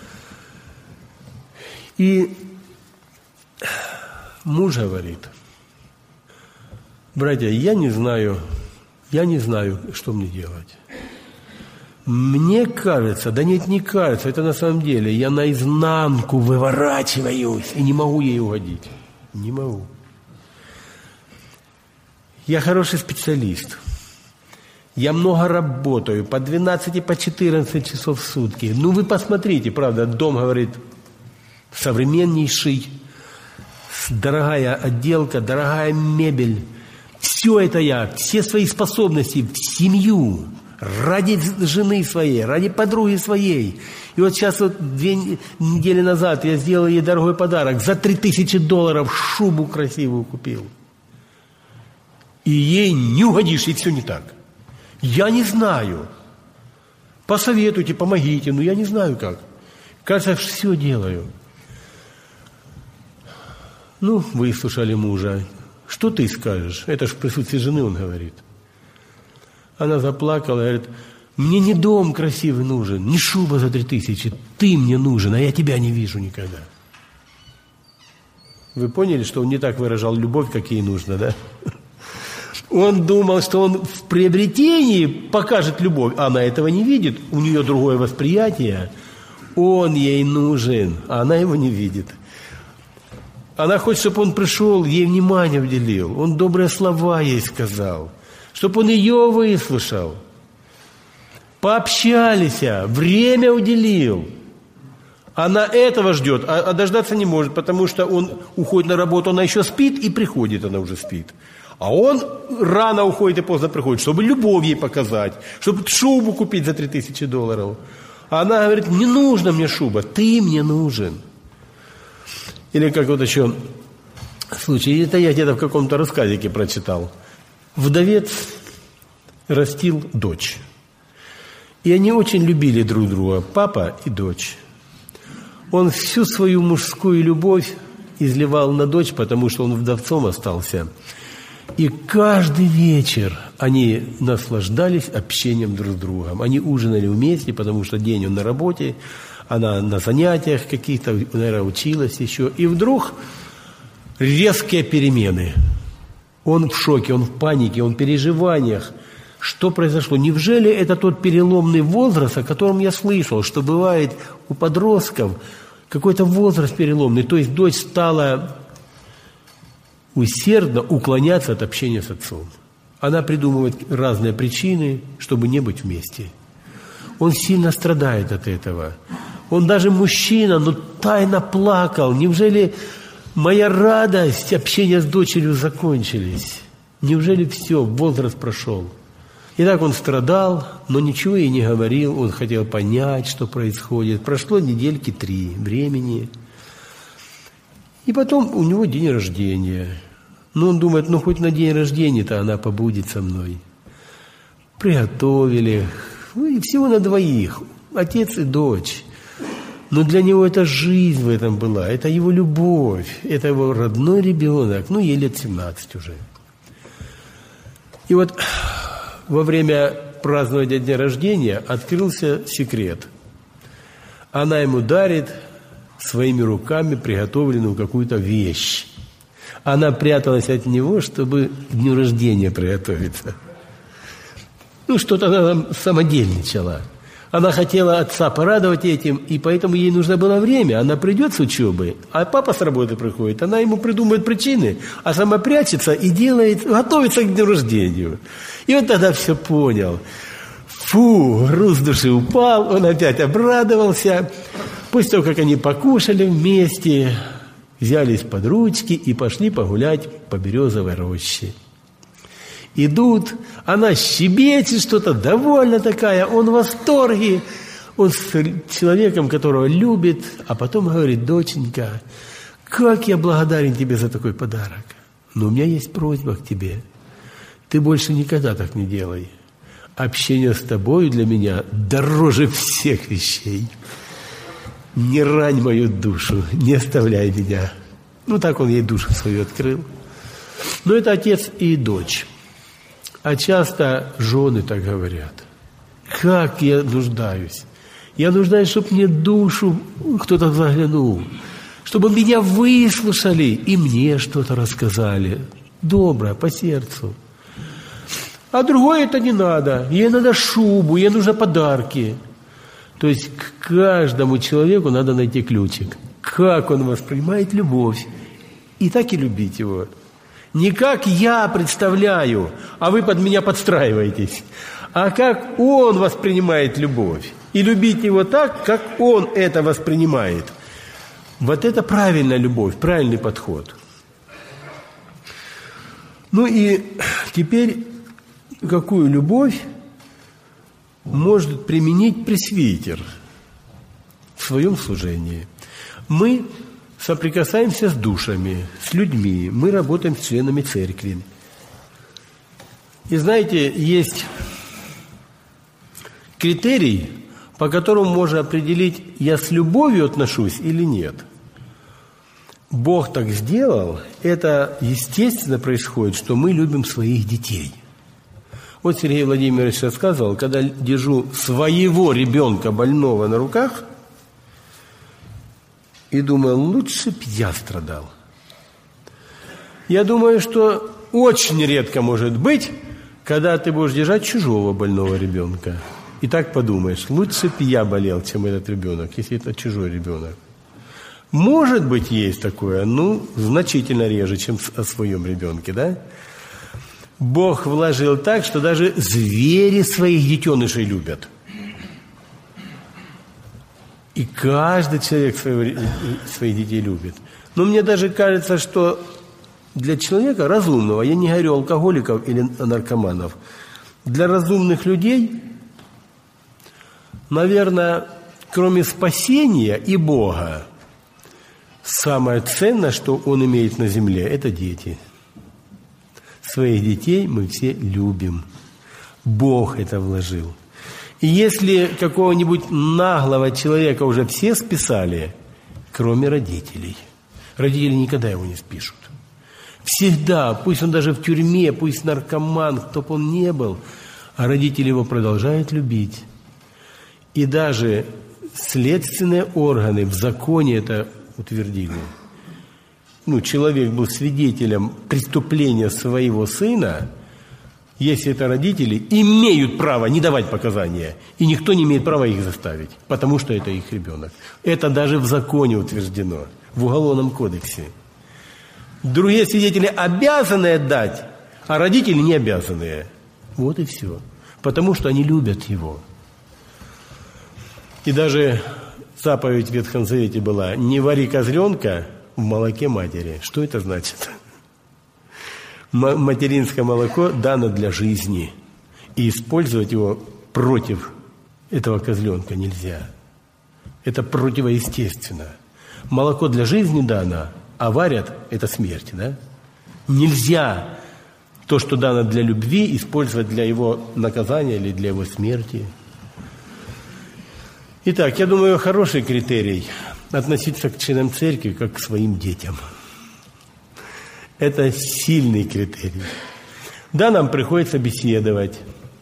Speaker 1: И муж говорит: братья, я не знаю, я не знаю, что мне делать. Мне кажется, да нет, не кажется, это на самом деле, я наизнанку выворачиваюсь и не могу ей угодить. Не могу. Я хороший специалист. Я много работаю, по двенадцать и по четырнадцать часов в сутки. Ну, вы посмотрите, правда, дом, говорит, современнейший, дорогая отделка, дорогая мебель. Все это я, все свои способности в семью, ради жены своей, ради подруги своей. И вот сейчас вот две недели назад я сделал ей дорогой подарок. За три тысячи долларов шубу красивую купил. И ей не угодишь, и все не так. Я не знаю. Посоветуйте, помогите, но я не знаю как. Кажется, все делаю. Ну, выслушали мужа. Что ты скажешь? Это ж в присутствии жены он говорит. Она заплакала и говорит: мне не дом красивый нужен, не шуба за три тысячи. Ты мне нужен, а я тебя не вижу никогда. Вы поняли, что он не так выражал любовь, как ей нужно, да? Он думал, что он в приобретении покажет любовь, а она этого не видит. У нее другое восприятие. Он ей нужен, а она его не видит. Она хочет, чтобы он пришел, ей внимание уделил. Он добрые слова ей сказал. Чтобы он ее выслушал. Пообщались, время уделил. Она этого ждет, а, а дождаться не может, потому что он уходит на работу, она еще спит, и приходит, она уже спит. А он рано уходит и поздно приходит, чтобы любовь ей показать, чтобы шубу купить за три тысячи долларов. А она говорит, не нужна мне шуба, ты мне нужен. Или как вот еще случай, это я где-то в каком-то рассказике прочитал. Вдовец растил дочь. И они очень любили друг друга, папа и дочь. Он всю свою мужскую любовь изливал на дочь, потому что он вдовцом остался. И каждый вечер они наслаждались общением друг с другом. Они ужинали вместе, потому что день он на работе, она на занятиях каких-то, наверное, училась еще. И вдруг резкие перемены. Он в шоке, он в панике, он в переживаниях. Что произошло? Неужели это тот переломный возраст, о котором я слышал, что бывает у подростков какой-то возраст переломный? То есть дочь стала усердно уклоняться от общения с отцом. Она придумывает разные причины, чтобы не быть вместе. Он сильно страдает от этого. Он даже мужчина, но тайно плакал. Неужели моя радость, общение с дочерью закончились? Неужели все, возраст прошел? И так он страдал, но ничего ей не говорил, он хотел понять, что происходит. Прошло недельки три времени. И потом у него день рождения. Но он думает, ну хоть на день рождения-то она побудет со мной. Приготовили. Ну и всего на двоих, отец и дочь. Но для него это жизнь в этом была, это его любовь, это его родной ребенок, ну ей лет семнадцать уже. И вот во время празднования дня рождения открылся секрет. Она ему дарит своими руками приготовленную какую-то вещь. Она пряталась от него, чтобы к дню рождения приготовиться. Ну, что-то она самодельничала. Она хотела отца порадовать этим, и поэтому ей нужно было время. Она придет с учебы, а папа с работы приходит. Она ему придумает причины, а сама прячется и делает, готовится к дню рождения. И он тогда все понял. Фу, груз души упал, он опять обрадовался. После того, как они покушали вместе, взялись под ручки и пошли погулять по березовой роще. Идут, она щебечет что-то, довольна такая, он в восторге. Он с человеком, которого любит, а потом говорит, доченька, как я благодарен тебе за такой подарок. Но у меня есть просьба к тебе. Ты больше никогда так не делай. Общение с тобой для меня дороже всех вещей. Не рань мою душу, не оставляй меня. Ну, так он ей душу свою открыл. Но это отец и дочь. А часто жены так говорят. Как я нуждаюсь. Я нуждаюсь, чтобы мне душу кто-то заглянул. Чтобы меня выслушали и мне что-то рассказали. Доброе, по сердцу. А другой это не надо. Ей надо шубу, ей нужны подарки. То есть к каждому человеку надо найти ключик. Как он воспринимает любовь. И так и любить его. Не как я представляю, а вы под меня подстраиваетесь, а как он воспринимает любовь. И любить его так, как он это воспринимает. Вот это правильная любовь, правильный подход. Ну и теперь, какую любовь может применить пресвитер в своем служении? Мы соприкасаемся с душами, с людьми. Мы работаем с членами церкви. И знаете, есть критерий, по которому можно определить, я с любовью отношусь или нет. Бог так сделал, это естественно происходит, что мы любим своих детей. Вот Сергей Владимирович рассказывал, когда держу своего ребенка больного на руках, и думаю, лучше б я страдал. Я думаю, что очень редко может быть, когда ты будешь держать чужого больного ребенка. И так подумаешь, лучше б я болел, чем этот ребенок, если это чужой ребенок. Может быть, есть такое, ну, значительно реже, чем о своем ребенке, да? Бог вложил так, что даже звери своих детенышей любят. И каждый человек своего, своих детей любит. Но мне даже кажется, что для человека разумного, я не говорю алкоголиков или наркоманов, для разумных людей, наверное, кроме спасения и Бога, самое ценное, что он имеет на земле, это дети. Своих детей мы все любим. Бог это вложил. И если какого-нибудь наглого человека уже все списали, кроме родителей, родители никогда его не спишут. Всегда, пусть он даже в тюрьме, пусть наркоман, кто бы он ни был, а родители его продолжают любить. И даже следственные органы в законе это утвердили. Ну, человек был свидетелем преступления своего сына, если это родители, имеют право не давать показания, и никто не имеет права их заставить, потому что это их ребенок. Это даже в законе утверждено, в Уголовном кодексе. Другие свидетели обязаны дать, а родители не обязаны. Вот и все. Потому что они любят его. И даже заповедь в Ветхом Завете была: не вари козленка в молоке матери. Что это значит? Материнское молоко дано для жизни, и использовать его против этого козленка нельзя. Это противоестественно. Молоко для жизни дано, а варят – это смерть, да? Нельзя то, что дано для любви, использовать для его наказания или для его смерти. Итак, я думаю, хороший критерий – относиться к членам церкви как к своим детям. Это сильный критерий. Да, нам приходится беседовать.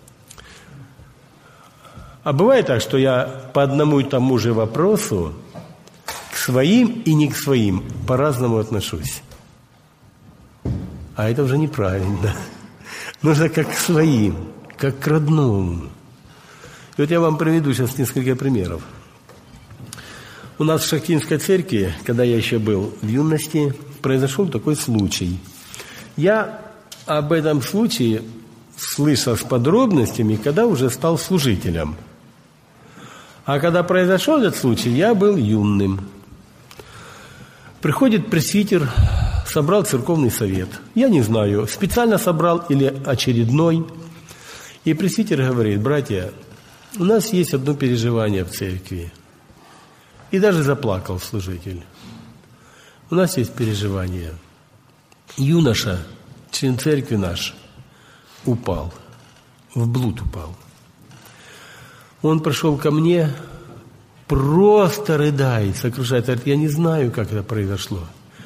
Speaker 1: А бывает так, что я по одному и тому же вопросу к своим и не к своим по-разному отношусь. А это уже неправильно. Нужно как к своим, как к родному. И вот я вам приведу сейчас несколько примеров. У нас в Шахтинской церкви, когда я еще был в юности, произошел такой случай. Я об этом случае слышал с подробностями, когда уже стал служителем. А когда произошел этот случай, я был юным. Приходит пресвитер, собрал церковный совет. Я не знаю, специально собрал или очередной. И пресвитер говорит: братья, у нас есть одно переживание в церкви. И даже заплакал служитель. У нас есть переживание. Юноша, член церкви наш, упал, в блуд упал. Он пришел ко мне, просто рыдает, сокрушает, говорит: я не знаю, как это произошло.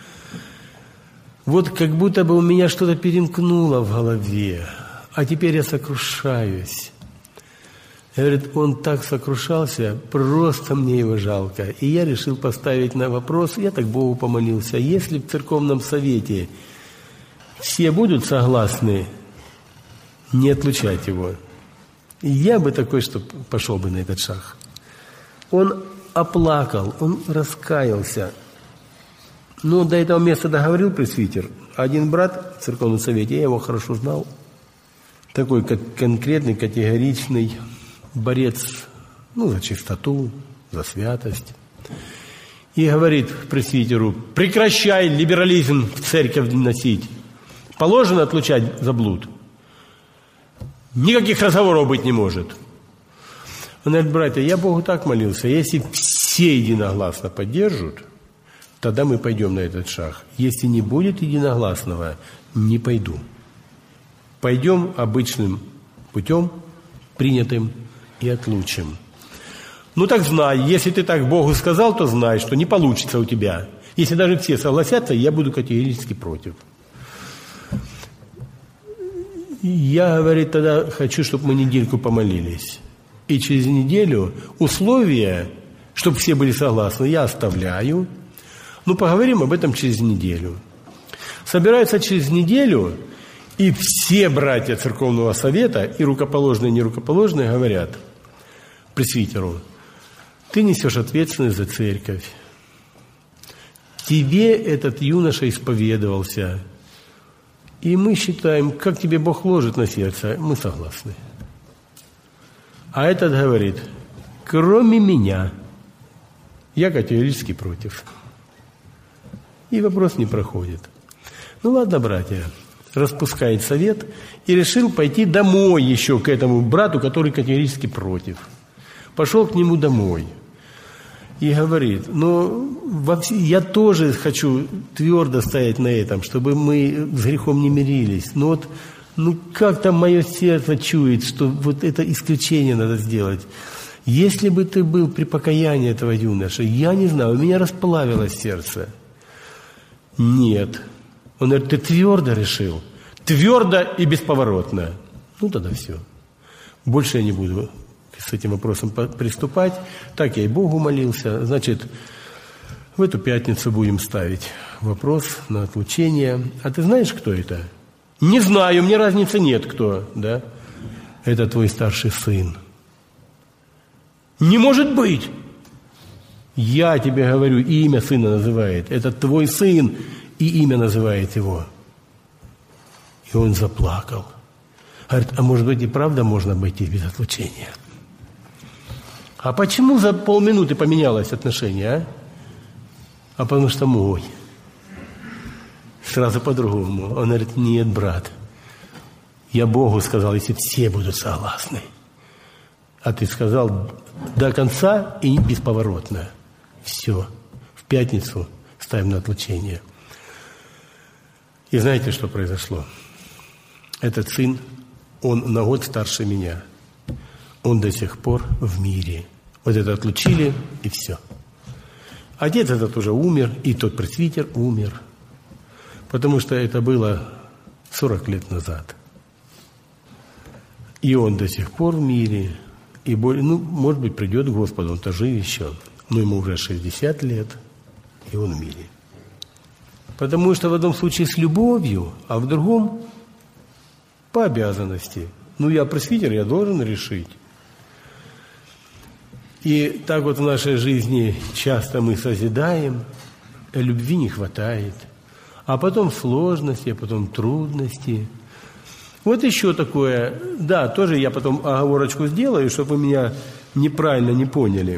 Speaker 1: Вот как будто бы у меня что-то перемкнуло в голове, а теперь я сокрушаюсь. Говорит, он так сокрушался, просто мне его жалко. И я решил поставить на вопрос, я так Богу помолился: если в церковном совете все будут согласны не отлучать его, я бы такой, что пошел бы на этот шаг. Он оплакал, он раскаялся. Но до этого места договорил пресвитер. Один брат в церковном совете, я его хорошо знал, такой конкретный, категоричный борец, ну, за чистоту, за святость. И говорит пресвитеру: прекращай либерализм в церковь носить. Положено отлучать за блуд. Никаких разговоров быть не может. Он говорит: братья, я Богу так молился, если все единогласно поддержат, тогда мы пойдем на этот шаг. Если не будет единогласного, не пойду. Пойдем обычным путем, принятым, и отлучим. Ну так знай, если ты так Богу сказал, то знай, что не получится у тебя. Если даже все согласятся, я буду категорически против. Я, говорит, тогда хочу, чтобы мы недельку помолились. И через неделю условия, чтобы все были согласны, я оставляю. Ну, поговорим об этом через неделю. Собираются через неделю, и все братья церковного совета, и рукоположные, и нерукоположные, говорят пресвитеру: ты несешь ответственность за церковь. Тебе этот юноша исповедовался. И мы считаем, как тебе Бог ложит на сердце, мы согласны. А этот говорит: кроме меня Я категорически против. И вопрос не проходит. Ну ладно, братья, распускает совет и решил пойти домой еще к этому брату, который категорически против. Пошел к нему домой и говорит: ну, я тоже хочу твердо стоять на этом, чтобы мы с грехом не мирились. Но вот, ну как там мое сердце чует, что вот это исключение надо сделать. Если бы ты был при покаянии этого юноши, я не знаю, у меня расплавилось сердце. Нет. Он говорит: ты твердо решил? Твердо и бесповоротно. Ну, тогда все. Больше я не буду с этим вопросом приступать. Так я и Богу молился. Значит, в эту пятницу будем ставить вопрос на отлучение. А ты знаешь, кто это? Не знаю, мне разницы нет, кто. Да? Это твой старший сын. Не может быть! Я тебе говорю, имя сына называет. Это твой сын, и имя называет его. И он заплакал. Говорит: а может быть и правда можно обойтись без отлучения? А почему за полминуты поменялось отношение, а? А потому что мой. Сразу по-другому. Он говорит: нет, брат, я Богу сказал, если все будут согласны. А ты сказал до конца и бесповоротно. Все. В пятницу ставим на отлучение. И знаете, что произошло? Этот сын, он на год старше меня. Он до сих пор в мире. Вот это отлучили, и все. Отец этот уже умер, и тот пресвитер умер. Потому что это было сорок лет назад. И он до сих пор в мире. И, более, ну, может быть, придет к Господу, он-то жив еще. Но ему уже шестьдесят лет, и он в мире. Потому что в одном случае с любовью, а в другом по обязанности. Ну, я пресвитер, я должен решить. И так вот в нашей жизни часто мы созидаем, любви не хватает. А потом сложности, а потом трудности. Вот еще такое, да, тоже я потом оговорочку сделаю, чтобы вы меня неправильно не поняли.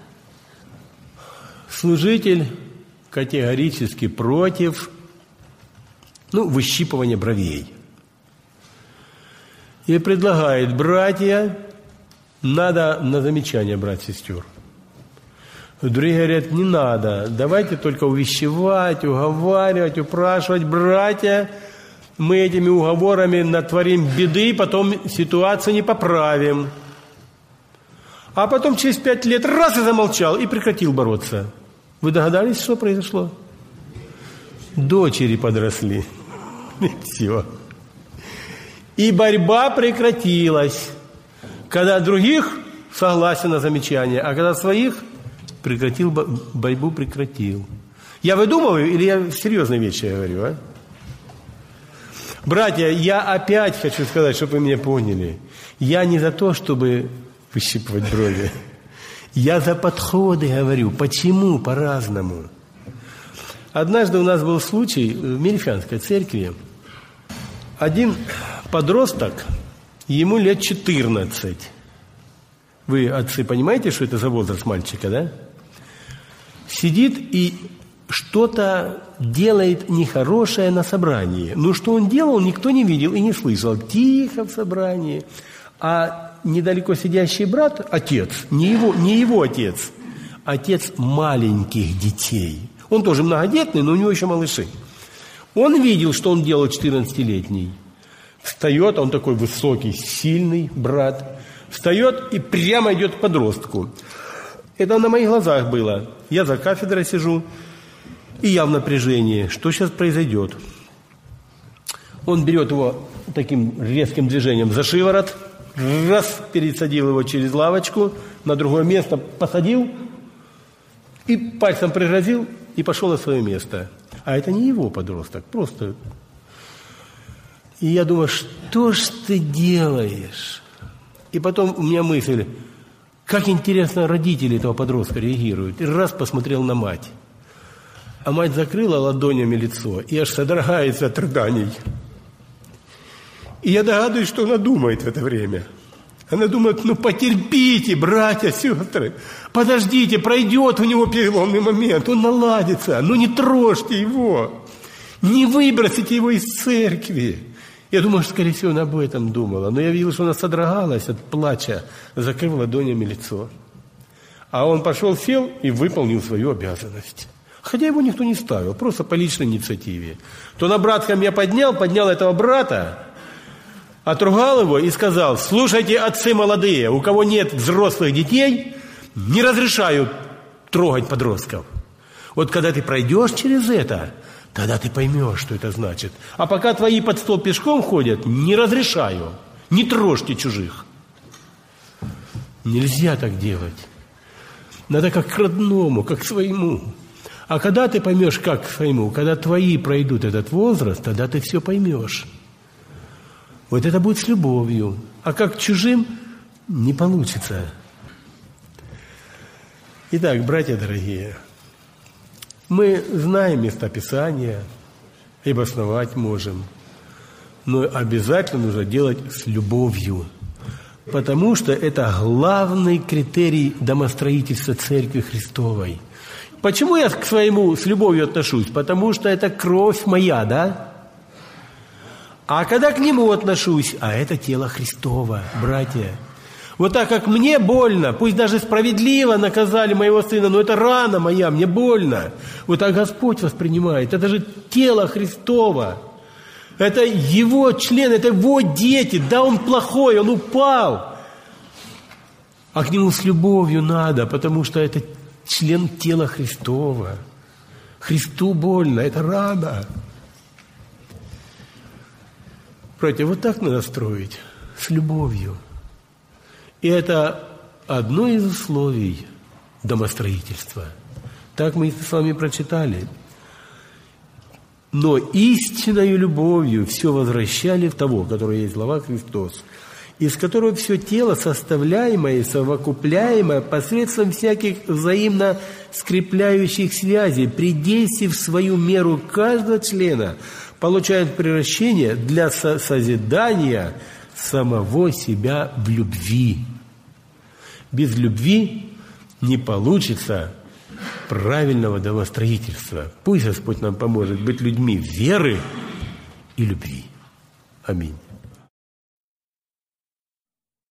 Speaker 1: Служитель категорически против, ну, выщипывания бровей. И предлагает: братья, надо на замечание брать сестер. Другие говорят: не надо, давайте только увещевать, уговаривать, упрашивать. Братья, мы этими уговорами натворим беды, потом ситуацию не поправим. А потом через пять лет раз и замолчал, и прекратил бороться. Вы догадались, что произошло? Дочери подросли. И все. И борьба прекратилась. Когда других согласен на замечание, а когда своих прекратил, борьбу прекратил. Я выдумываю или я серьезные вещи говорю, а? Братья, я опять хочу сказать, чтобы вы меня поняли. Я не за то, чтобы выщипывать брови. Я за подходы говорю. Почему по-разному? Однажды у нас был случай в Мирифянской церкви. Один подросток, ему лет четырнадцать. Вы, отцы, понимаете, что это за возраст мальчика, да? Сидит и что-то делает нехорошее на собрании. Но что он делал, никто не видел и не слышал. Тихо в собрании. А недалеко сидящий брат, отец, не его, не его отец, отец маленьких детей. Он тоже многодетный, но у него еще малыши. Он видел, что он делал четырнадцатилетний. Встает, он такой высокий, сильный брат. Встает и прямо идет к подростку. Это на моих глазах было. Я за кафедрой сижу, и я в напряжении. Что сейчас произойдет? Он берет его таким резким движением за шиворот, раз, пересадил его через лавочку, на другое место посадил, и пальцем пригрозил, и пошел на свое место. А это не его подросток, просто. И я думаю, что ж ты делаешь? И потом у меня мысль, как интересно родители этого подростка реагируют. И раз посмотрел на мать. А мать закрыла ладонями лицо и аж содрогается от рыданий. И я догадываюсь, что она думает в это время. Она думает, ну потерпите, братья, сестры, подождите, пройдет у него переломный момент, он наладится, ну не трожьте его, не выбросите его из церкви. Я думаю, что, скорее всего, она об этом думала, но я видел, что она содрогалась от плача, закрыв ладонями лицо. А он пошел, сел и выполнил свою обязанность. Хотя его никто не ставил, просто по личной инициативе. То на братском я поднял, поднял этого брата, отругал его и сказал: слушайте, отцы молодые, у кого нет взрослых детей, не разрешаю трогать подростков. Вот когда ты пройдешь через это, тогда ты поймешь, что это значит. А пока твои под стол пешком ходят, не разрешаю, не трожьте чужих. Нельзя так делать. Надо как к родному, как к своему. А когда ты поймешь, как к своему, когда твои пройдут этот возраст, тогда ты все поймешь. Вот это будет с любовью. А как к чужим не получится. Итак, братья дорогие, мы знаем места Писания, и обосновать можем, но обязательно нужно делать с любовью, потому что это главный критерий домостроительства Церкви Христовой. Почему я к своему с любовью отношусь? Потому что это кровь моя, да? А когда к нему отношусь, а это тело Христово, братья. Вот так как мне больно, пусть даже справедливо наказали моего сына, но это рана моя, мне больно. Вот так Господь воспринимает. Это же тело Христово. Это его член, это его дети. Да, он плохой, он упал. А к нему с любовью надо, потому что это член тела Христова. Христу больно, это рана. Братья, вот так надо строить, с любовью. И это одно из условий домостроительства. Так мы с вами прочитали. Но истинною любовью все возвращали в того, который есть глава Христос, из которого все тело, составляемое и совокупляемое посредством всяких взаимно скрепляющих связей, при действии в свою меру каждого члена, получает превращение для созидания самого себя в любви. Без любви не получится правильного домостроительства. Пусть Господь нам поможет быть людьми веры и любви. Аминь.